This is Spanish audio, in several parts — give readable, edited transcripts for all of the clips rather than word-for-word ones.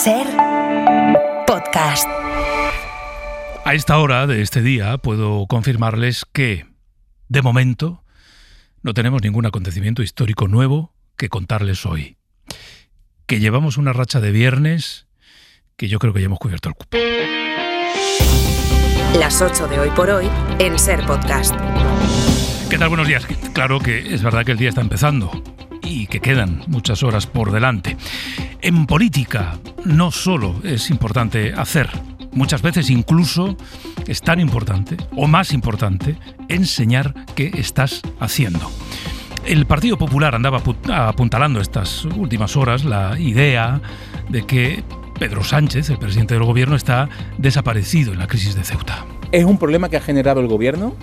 Ser Podcast. A esta hora de este día puedo confirmarles que, de momento, no tenemos ningún acontecimiento histórico nuevo que contarles hoy. Que llevamos una racha de viernes que yo creo que ya hemos cubierto el cupo. Las 8 de Hoy por Hoy en Ser Podcast. ¿Qué tal? Buenos días. Claro que es verdad que el día está empezando y que quedan muchas horas por delante. En política no solo es importante hacer, muchas veces incluso es tan importante o más importante enseñar qué estás haciendo. El Partido Popular andaba apuntalando estas últimas horas la idea de que Pedro Sánchez, el presidente del gobierno, está desaparecido en la crisis de Ceuta. ¿Es un problema que ha generado el gobierno?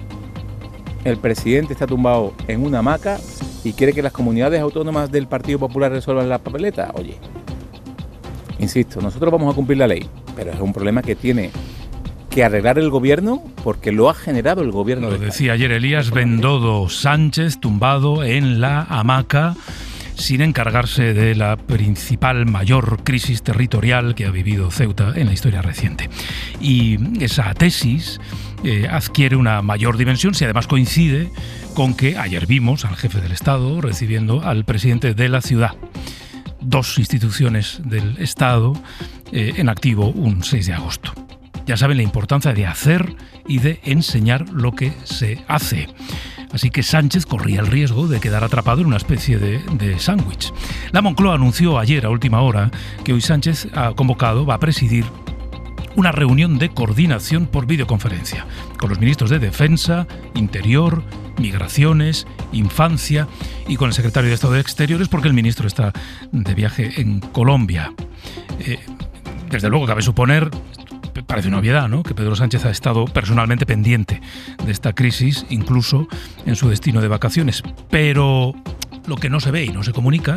El presidente está tumbado en una hamaca y quiere que las comunidades autónomas del Partido Popular resuelvan la papeleta. Oye, insisto, nosotros vamos a cumplir la ley, pero es un problema que tiene que arreglar el gobierno porque lo ha generado el gobierno. Lo decía ayer Elías Bendodo, Sánchez tumbado en la hamaca sin encargarse de la principal, mayor crisis territorial que ha vivido Ceuta en la historia reciente. Y esa tesis adquiere una mayor dimensión si además coincide con que ayer vimos al jefe del Estado recibiendo al presidente de la ciudad. Dos instituciones del Estado en activo un 6 de agosto. Ya saben la importancia de hacer y de enseñar lo que se hace. Así que Sánchez corría el riesgo de quedar atrapado en una especie de sándwich. La Moncloa anunció ayer a última hora que hoy Sánchez va a presidir una reunión de coordinación por videoconferencia con los ministros de Defensa, Interior, Migraciones, Infancia y con el secretario de Estado de Exteriores porque el ministro está de viaje en Colombia. Desde luego cabe suponer, parece una obviedad, ¿no?, que Pedro Sánchez ha estado personalmente pendiente de esta crisis, incluso en su destino de vacaciones. Pero lo que no se ve y no se comunica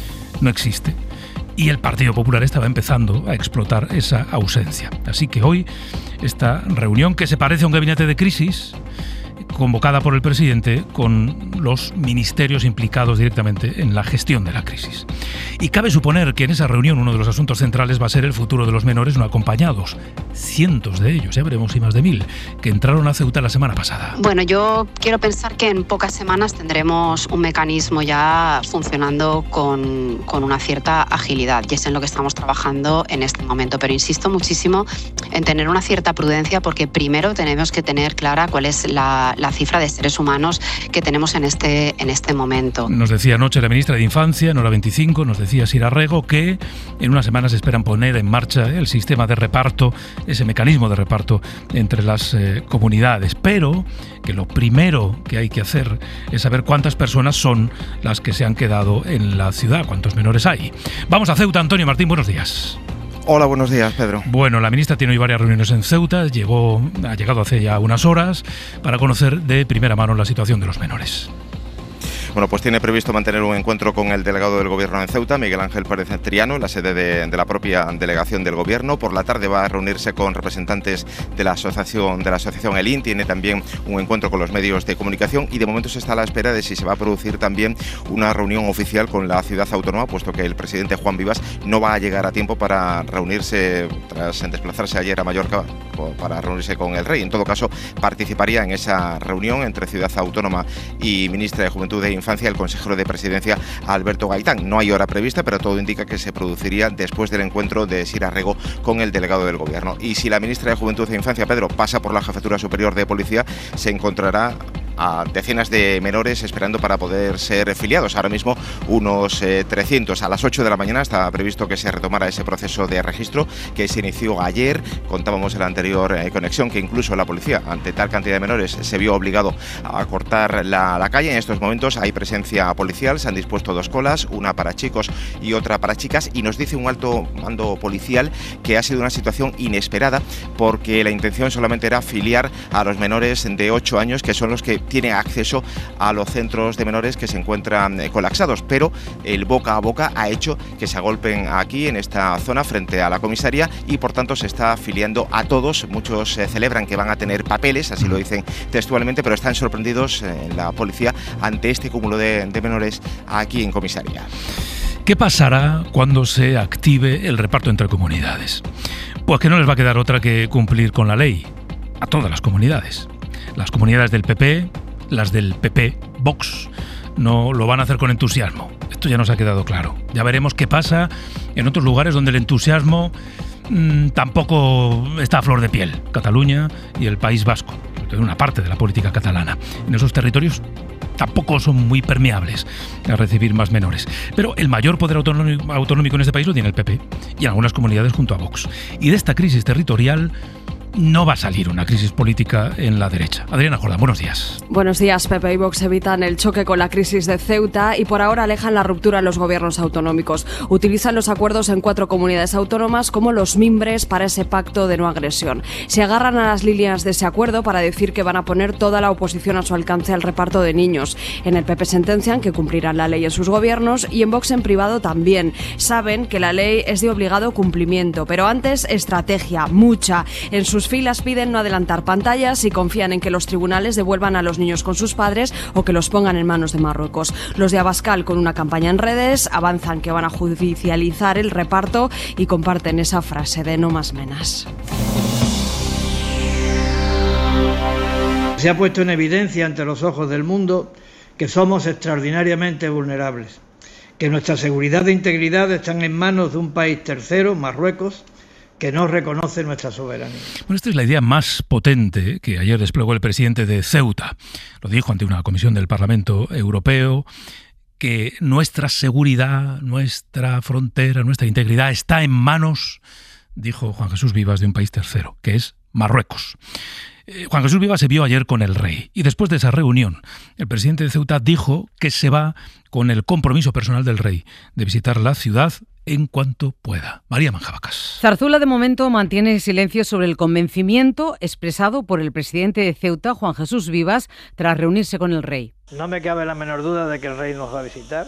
no existe. Y el Partido Popular estaba empezando a explotar esa ausencia. Así que hoy esta reunión, que se parece a un gabinete de crisis, convocada por el presidente con los ministerios implicados directamente en la gestión de la crisis. Y cabe suponer que en esa reunión uno de los asuntos centrales va a ser el futuro de los menores no acompañados. Cientos de ellos, ya veremos si más de 1000, que entraron a Ceuta la semana pasada. Bueno, yo quiero pensar que en pocas semanas tendremos un mecanismo ya funcionando con una cierta agilidad, y es en lo que estamos trabajando en este momento. Pero insisto muchísimo en tener una cierta prudencia porque primero tenemos que tener clara cuál es la cifra de seres humanos que tenemos en este momento. Nos decía anoche la ministra de Infancia, en Hora 25, nos decía Sira Rego, que en unas semanas esperan poner en marcha el sistema de reparto, ese mecanismo de reparto entre las comunidades, pero que lo primero que hay que hacer es saber cuántas personas son las que se han quedado en la ciudad, cuántos menores hay. Vamos a Ceuta. Antonio Martín, buenos días. Hola, buenos días, Pedro. Bueno, la ministra tiene hoy varias reuniones en Ceuta, ha llegado hace ya unas horas para conocer de primera mano la situación de los menores. Bueno, pues tiene previsto mantener un encuentro con el delegado del Gobierno en Ceuta, Miguel Ángel Pérez Triano, en la sede de la propia delegación del Gobierno. Por la tarde va a reunirse con representantes de la asociación ELIN. Tiene también un encuentro con los medios de comunicación y de momento se está a la espera de si se va a producir también una reunión oficial con la ciudad autónoma, puesto que el presidente Juan Vivas no va a llegar a tiempo para reunirse, tras desplazarse ayer a Mallorca para reunirse con el rey. En todo caso, participaría en esa reunión entre ciudad autónoma y ministra de Juventud e Infancia el consejero de Presidencia Alberto Gaitán. No hay hora prevista, pero todo indica que se produciría después del encuentro de Sira Rego con el delegado del Gobierno. Y si la ministra de Juventud e Infancia, Pedro, pasa por la Jefatura Superior de Policía, se encontrará a decenas de menores esperando para poder ser filiados. Ahora mismo unos 300. A las 8 de la mañana está previsto que se retomara ese proceso de registro que se inició ayer. Contábamos en la anterior conexión que incluso la policía, ante tal cantidad de menores, se vio obligado a cortar la calle. En estos momentos hay presencia policial, se han dispuesto 2 colas, una para chicos y otra para chicas, y nos dice un alto mando policial que ha sido una situación inesperada porque la intención solamente era filiar a los menores de 8 años, que son los que tienen acceso a los centros de menores que se encuentran colapsados, pero el boca a boca ha hecho que se agolpen aquí en esta zona frente a la comisaría y por tanto se está afiliando a todos. Muchos celebran que van a tener papeles, así lo dicen textualmente, pero están sorprendidos en la policía ante este cúmulo de menores aquí en comisaría. ¿Qué pasará cuando se active el reparto entre comunidades? Pues que no les va a quedar otra que cumplir con la ley a todas las comunidades. Las comunidades del PP, las del PP Vox, no lo van a hacer con entusiasmo. Esto ya nos ha quedado claro. Ya veremos qué pasa en otros lugares donde el entusiasmo tampoco está a flor de piel. Cataluña y el País Vasco, en una parte de la política catalana. En esos territorios tampoco son muy permeables a recibir más menores. Pero el mayor poder autonómico en este país lo tiene el PP y en algunas comunidades junto a Vox. Y de esta crisis territorial no va a salir una crisis política en la derecha. Adriana Jordán, buenos días. Buenos días. PP y Vox evitan el choque con la crisis de Ceuta y por ahora alejan la ruptura en los gobiernos autonómicos. Utilizan los acuerdos en 4 comunidades autónomas como los mimbres para ese pacto de no agresión. Se agarran a las líneas de ese acuerdo para decir que van a poner toda la oposición a su alcance al reparto de niños. En el PP sentencian que cumplirán la ley en sus gobiernos y en Vox en privado también. Saben que la ley es de obligado cumplimiento, pero antes estrategia, mucha. En sus filas piden no adelantar pantallas y confían en que los tribunales devuelvan a los niños con sus padres o que los pongan en manos de Marruecos. Los de Abascal, con una campaña en redes, avanzan que van a judicializar el reparto y comparten esa frase de no más menas. Se ha puesto en evidencia ante los ojos del mundo que somos extraordinariamente vulnerables, que nuestra seguridad e integridad están en manos de un país tercero, Marruecos, que no reconoce nuestra soberanía. Bueno, esta es la idea más potente que ayer desplegó el presidente de Ceuta. Lo dijo ante una comisión del Parlamento Europeo, que nuestra seguridad, nuestra frontera, nuestra integridad está en manos, dijo Juan Jesús Vivas, de un país tercero, que es Marruecos. Juan Jesús Vivas se vio ayer con el rey y después de esa reunión el presidente de Ceuta dijo que se va con el compromiso personal del rey de visitar la ciudad en cuanto pueda. María Manjabacas. Zarzuela de momento mantiene silencio sobre el convencimiento expresado por el presidente de Ceuta, Juan Jesús Vivas, tras reunirse con el rey. No me cabe la menor duda de que el rey nos va a visitar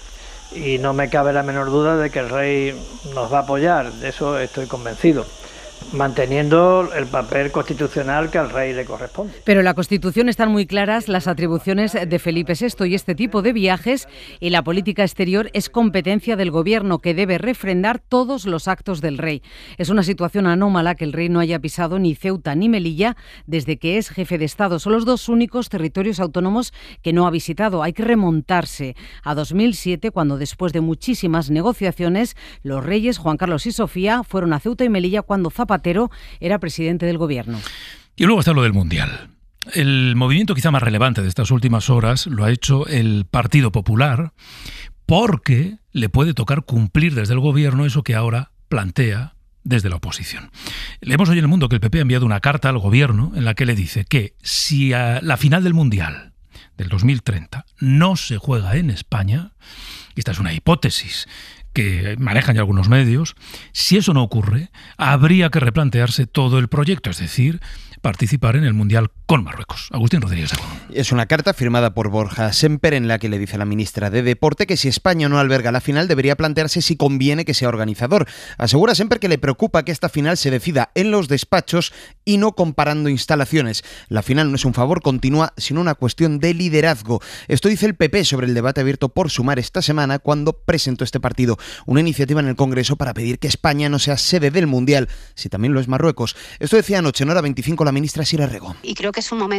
y no me cabe la menor duda de que el rey nos va a apoyar, de eso estoy convencido, manteniendo el papel constitucional que al rey le corresponde. Pero en la Constitución están muy claras las atribuciones de Felipe VI y este tipo de viajes y la política exterior es competencia del Gobierno, que debe refrendar todos los actos del rey. Es una situación anómala que el rey no haya pisado ni Ceuta ni Melilla desde que es jefe de Estado. Son los 2 únicos territorios autónomos que no ha visitado. Hay que remontarse a 2007, cuando después de muchísimas negociaciones, los reyes Juan Carlos y Sofía fueron a Ceuta y Melilla cuando Zapatero era presidente del Gobierno. Y luego está lo del Mundial. El movimiento quizá más relevante de estas últimas horas lo ha hecho el Partido Popular, porque le puede tocar cumplir desde el Gobierno eso que ahora plantea desde la oposición. Leemos hoy en El Mundo que el PP ha enviado una carta al Gobierno en la que le dice que si a la final del Mundial del 2030 no se juega en España, y esta es una hipótesis que manejan ya algunos medios, si eso no ocurre, habría que replantearse todo el proyecto, es decir, participar en el Mundial con Marruecos. Agustín Rodríguez Sagún. Es una carta firmada por Borja Semper en la que le dice a la ministra de Deporte que si España no alberga la final debería plantearse si conviene que sea organizador. Asegura Semper que le preocupa que esta final se decida en los despachos y no comparando instalaciones. La final no es un favor, continúa, sino una cuestión de liderazgo. Esto dice el PP sobre el debate abierto por Sumar esta semana cuando presentó este partido una iniciativa en el Congreso para pedir que España no sea sede del Mundial, si también lo es Marruecos. Esto decía anoche en Hora 25 la ministra Sira Rego. Y creo que es un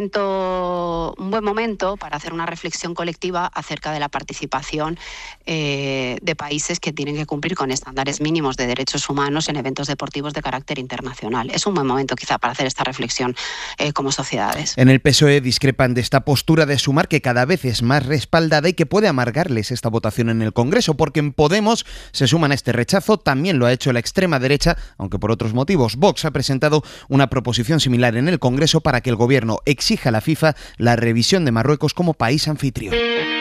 buen momento para hacer una reflexión colectiva acerca de la participación de países que tienen que cumplir con estándares mínimos de derechos humanos en eventos deportivos de carácter internacional. Es un buen momento quizá para hacer esta reflexión como sociedades. En el PSOE discrepan de esta postura de Sumar, que cada vez es más respaldada y que puede amargarles esta votación en el Congreso, porque en Podemos se suman a este rechazo. También lo ha hecho la extrema derecha, aunque por otros motivos. Vox ha presentado una proposición similar en el Congreso para que el Gobierno exija a la FIFA la revisión de Marruecos como país anfitrión.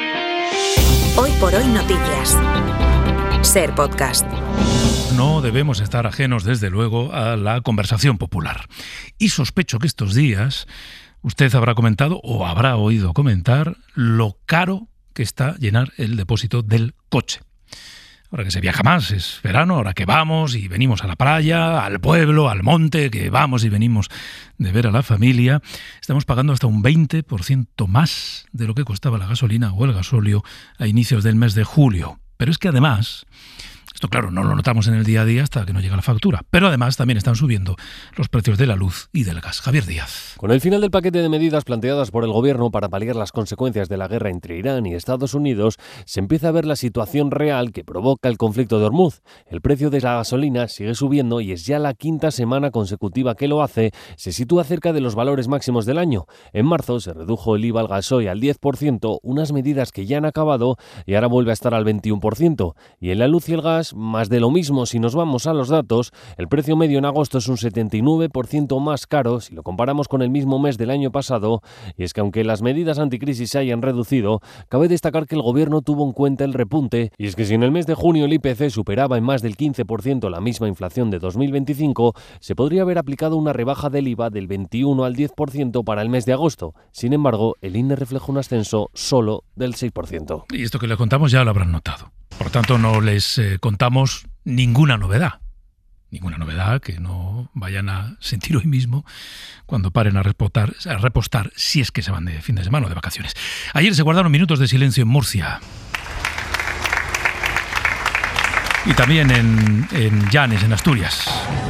Hoy por hoy noticias. Ser podcast. No debemos estar ajenos, desde luego, a la conversación popular. Y sospecho que estos días usted habrá comentado o habrá oído comentar lo caro que está llenar el depósito del coche. Ahora que se viaja más, es verano, ahora que vamos y venimos a la playa, al pueblo, al monte, que vamos y venimos de ver a la familia, estamos pagando hasta un 20% más de lo que costaba la gasolina o el gasóleo a inicios del mes de julio. Pero es que además, esto claro, no lo notamos en el día a día hasta que nos llega la factura, pero además también están subiendo los precios de la luz y del gas. Javier Díaz. Con el final del paquete de medidas planteadas por el Gobierno para paliar las consecuencias de la guerra entre Irán y Estados Unidos, se empieza a ver la situación real que provoca el conflicto de Hormuz. El precio de la gasolina sigue subiendo y es ya la quinta semana consecutiva que lo hace. Se sitúa cerca de los valores máximos del año. En marzo se redujo el IVA al gasoil al 10%, unas medidas que ya han acabado y ahora vuelve a estar al 21%. Y en la luz y el gas, más de lo mismo. Si nos vamos a los datos, el precio medio en agosto es un 79% más caro si lo comparamos con el mismo mes del año pasado, y es que aunque las medidas anticrisis se hayan reducido, cabe destacar que el Gobierno tuvo en cuenta el repunte, y es que si en el mes de junio el IPC superaba en más del 15% la misma inflación de 2025, se podría haber aplicado una rebaja del IVA del 21 al 10% para el mes de agosto. Sin embargo, el INE refleja un ascenso solo del 6%. Y esto que les contamos ya lo habrán notado. Por tanto, no les contamos ninguna novedad que no vayan a sentir hoy mismo cuando paren a repostar si es que se van de fin de semana o de vacaciones. Ayer se guardaron minutos de silencio en Murcia. Y también en Llanes, en Asturias.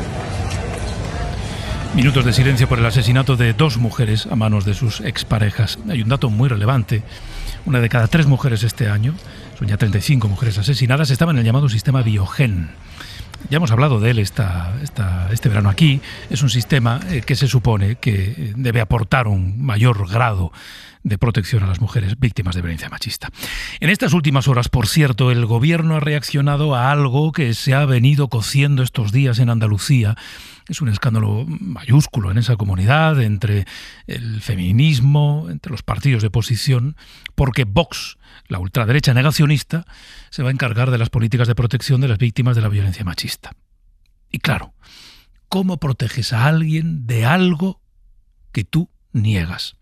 Minutos de silencio por el asesinato de 2 mujeres a manos de sus exparejas. Hay un dato muy relevante. Una de cada 3 mujeres este año, son ya 35 mujeres asesinadas, estaban en el llamado sistema Biogen. Ya hemos hablado de él este verano aquí. Es un sistema que se supone que debe aportar un mayor grado de protección a las mujeres víctimas de violencia machista. En estas últimas horas, por cierto, el Gobierno ha reaccionado a algo que se ha venido cociendo estos días en Andalucía. Es un escándalo mayúsculo en esa comunidad, entre el feminismo, entre los partidos de oposición, porque Vox, la ultraderecha negacionista, se va a encargar de las políticas de protección de las víctimas de la violencia machista. Y claro, ¿cómo proteges a alguien de algo que tú niegas?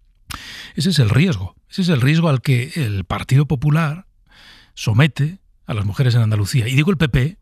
Ese es el riesgo al que el Partido Popular somete a las mujeres en Andalucía. Y digo el PP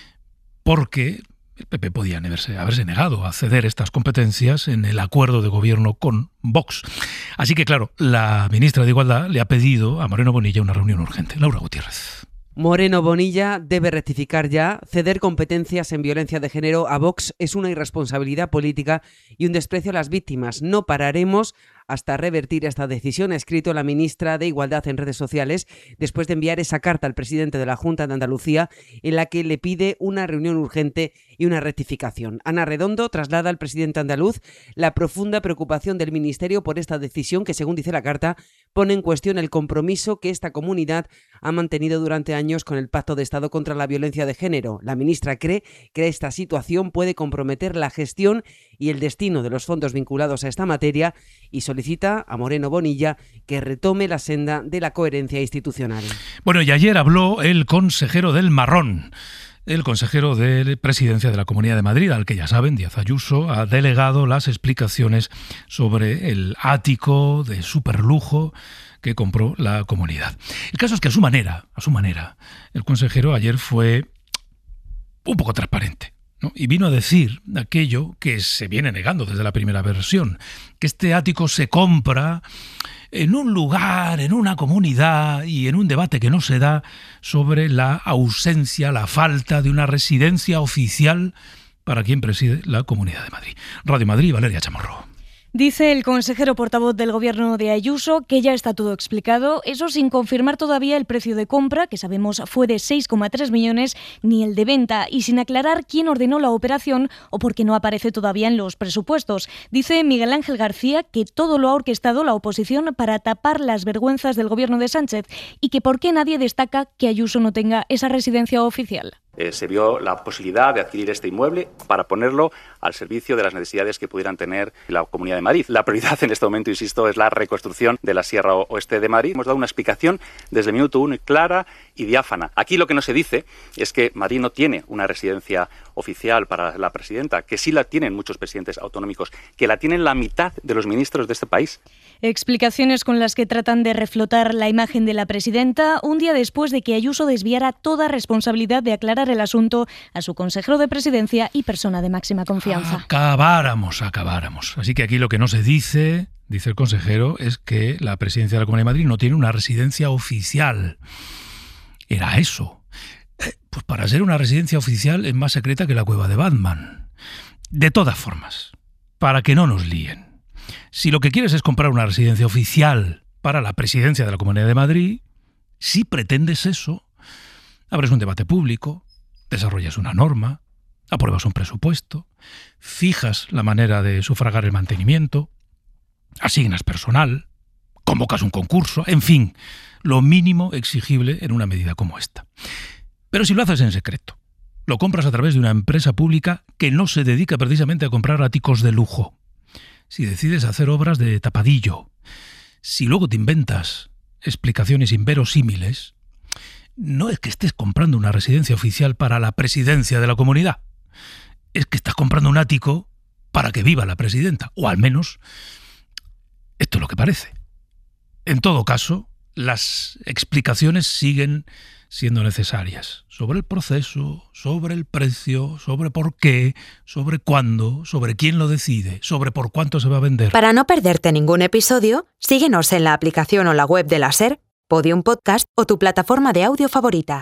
porque el PP podía haberse negado a ceder estas competencias en el acuerdo de gobierno con Vox. Así que, claro, la ministra de Igualdad le ha pedido a Moreno Bonilla una reunión urgente. Laura Gutiérrez. Moreno Bonilla debe rectificar ya. Ceder competencias en violencia de género a Vox es una irresponsabilidad política y un desprecio a las víctimas. No pararemos hasta revertir esta decisión, ha escrito la ministra de Igualdad en redes sociales después de enviar esa carta al presidente de la Junta de Andalucía en la que le pide una reunión urgente y una rectificación. Ana Redondo traslada al presidente andaluz la profunda preocupación del Ministerio por esta decisión que, según dice la carta, pone en cuestión el compromiso que esta comunidad ha mantenido durante años con el Pacto de Estado contra la Violencia de Género. La ministra cree que esta situación puede comprometer la gestión y el destino de los fondos vinculados a esta materia y solicita a Moreno Bonilla que retome la senda de la coherencia institucional. Bueno, y ayer habló el consejero del Marrón, el consejero de Presidencia de la Comunidad de Madrid, al que ya saben, Díaz Ayuso ha delegado las explicaciones sobre el ático de superlujo que compró la comunidad. El caso es que a su manera, el consejero ayer fue un poco transparente, ¿no? Y vino a decir aquello que se viene negando desde la primera versión, que este ático se compra en un lugar, en una comunidad y en un debate que no se da sobre la ausencia, la falta de una residencia oficial para quien preside la Comunidad de Madrid. Radio Madrid, Valeria Chamorro. Dice el consejero portavoz del Gobierno de Ayuso que ya está todo explicado, eso sin confirmar todavía el precio de compra, que sabemos fue de 6,3 millones, ni el de venta, y sin aclarar quién ordenó la operación o por qué no aparece todavía en los presupuestos. Dice Miguel Ángel García que todo lo ha orquestado la oposición para tapar las vergüenzas del Gobierno de Sánchez y que por qué nadie destaca que Ayuso no tenga esa residencia oficial. Se vio la posibilidad de adquirir este inmueble para ponerlo al servicio de las necesidades que pudieran tener la Comunidad de Madrid. La prioridad en este momento, insisto, es la reconstrucción de la Sierra Oeste de Madrid. Hemos dado una explicación desde el minuto 1 clara y diáfana. Aquí lo que no se dice es que Madrid no tiene una residencia oficial para la presidenta, que sí la tienen muchos presidentes autonómicos, que la tienen la mitad de los ministros de este país. Explicaciones con las que tratan de reflotar la imagen de la presidenta un día después de que Ayuso desviara toda responsabilidad de aclarar el asunto a su consejero de presidencia y persona de máxima confianza. Acabáramos. Así que aquí lo que no se dice el consejero, es que la presidencia de la Comunidad de Madrid no tiene una residencia oficial. era eso. Pues para ser una residencia oficial es más secreta que la cueva de Batman. De todas formas, para que no nos líen, si lo que quieres es comprar una residencia oficial para la presidencia de la Comunidad de Madrid, si pretendes eso, abres un debate público, desarrollas una norma, apruebas un presupuesto, fijas la manera de sufragar el mantenimiento, asignas personal, convocas un concurso, en fin, lo mínimo exigible en una medida como esta. Pero si lo haces en secreto, lo compras a través de una empresa pública que no se dedica precisamente a comprar áticos de lujo, si decides hacer obras de tapadillo, si luego te inventas explicaciones inverosímiles, no es que estés comprando una residencia oficial para la presidencia de la comunidad, es que estás comprando un ático para que viva la presidenta, o al menos esto es lo que parece. En todo caso, las explicaciones siguen siendo necesarias sobre el proceso, sobre el precio, sobre por qué, sobre cuándo, sobre quién lo decide, sobre por cuánto se va a vender. Para no perderte ningún episodio, síguenos en la aplicación o la web de la SER, Podium Podcast o tu plataforma de audio favorita.